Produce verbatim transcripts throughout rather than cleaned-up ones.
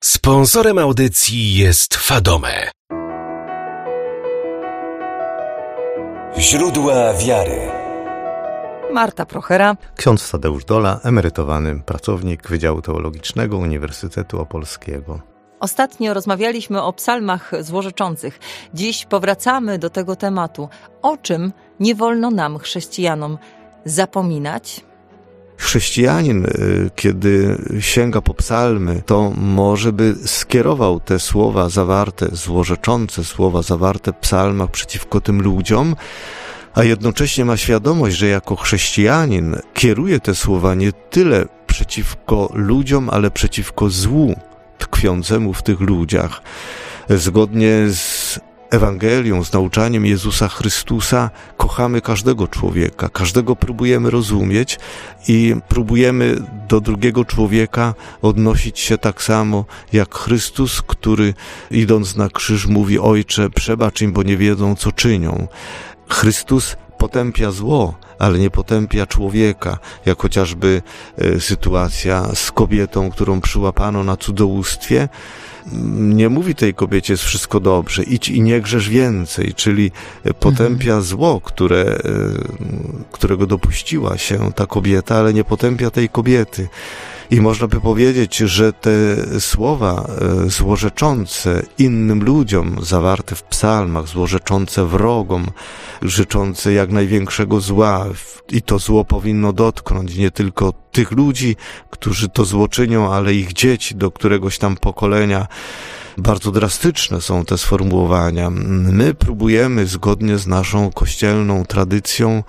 Sponsorem audycji jest Fadome. Źródła wiary. Marta Prochera. Ksiądz Tadeusz Dola, emerytowany pracownik Wydziału Teologicznego Uniwersytetu Opolskiego. Ostatnio rozmawialiśmy o psalmach złorzeczących. Dziś powracamy do tego tematu. O czym nie wolno nam, chrześcijanom, zapominać? Chrześcijanin, kiedy sięga po psalmy, to może by skierował te słowa zawarte, złorzeczące słowa zawarte w psalmach przeciwko tym ludziom, a jednocześnie ma świadomość, że jako chrześcijanin kieruje te słowa nie tyle przeciwko ludziom, ale przeciwko złu tkwiącemu w tych ludziach. Zgodnie z Ewangelią, z nauczaniem Jezusa Chrystusa kochamy każdego człowieka, każdego próbujemy rozumieć i próbujemy do drugiego człowieka odnosić się tak samo jak Chrystus, który idąc na krzyż mówi: Ojcze, przebacz im, bo nie wiedzą, co czynią. Chrystus potępia zło, ale nie potępia człowieka, jak chociażby e, sytuacja z kobietą, którą przyłapano na cudzołóstwie. Nie mówi tej kobiecie: jest wszystko dobrze, idź i nie grzesz więcej, czyli potępia mhm. zło, które, którego dopuściła się ta kobieta, ale nie potępia tej kobiety. I można by powiedzieć, że te słowa złorzeczące innym ludziom, zawarte w psalmach, złorzeczące wrogom, życzące jak największego zła, i to zło powinno dotknąć nie tylko tych ludzi, którzy to zło czynią, ale ich dzieci do któregoś tam pokolenia. Bardzo drastyczne są te sformułowania. My próbujemy zgodnie z naszą kościelną tradycją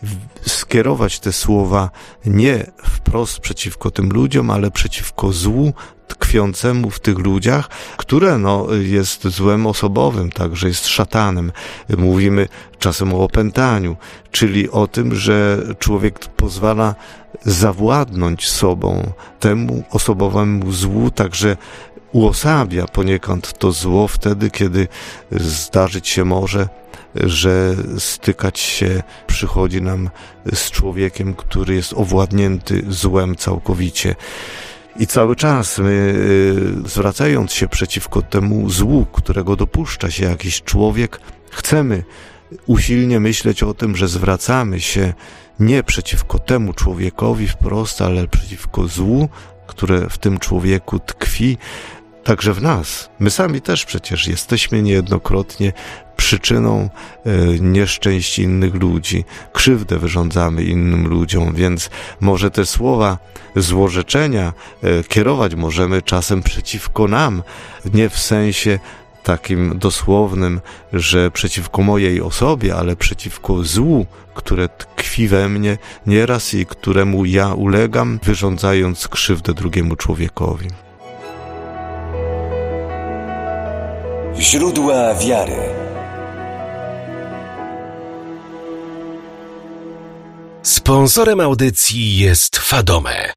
skierować te słowa nie wprost przeciwko tym ludziom, ale przeciwko złu tkwiącemu w tych ludziach, które no, jest złem osobowym, także jest szatanem. Mówimy czasem o opętaniu, czyli o tym, że człowiek pozwala zawładnąć sobą temu osobowemu złu, także uosabia poniekąd to zło wtedy, kiedy zdarzyć się może, że stykać się przychodzi nam z człowiekiem, który jest owładnięty złem całkowicie. I cały czas my, zwracając się przeciwko temu złu, którego dopuszcza się jakiś człowiek, chcemy usilnie myśleć o tym, że zwracamy się nie przeciwko temu człowiekowi wprost, ale przeciwko złu, które w tym człowieku tkwi, także w nas. My sami też przecież jesteśmy niejednokrotnie przyczyną e, nieszczęść innych ludzi. Krzywdę wyrządzamy innym ludziom, więc może te słowa złorzeczenia e, kierować możemy czasem przeciwko nam, nie w sensie takim dosłownym, że przeciwko mojej osobie, ale przeciwko złu, które tkwi we mnie nieraz i któremu ja ulegam, wyrządzając krzywdę drugiemu człowiekowi. Źródła wiary. Sponsorem audycji jest Fadome.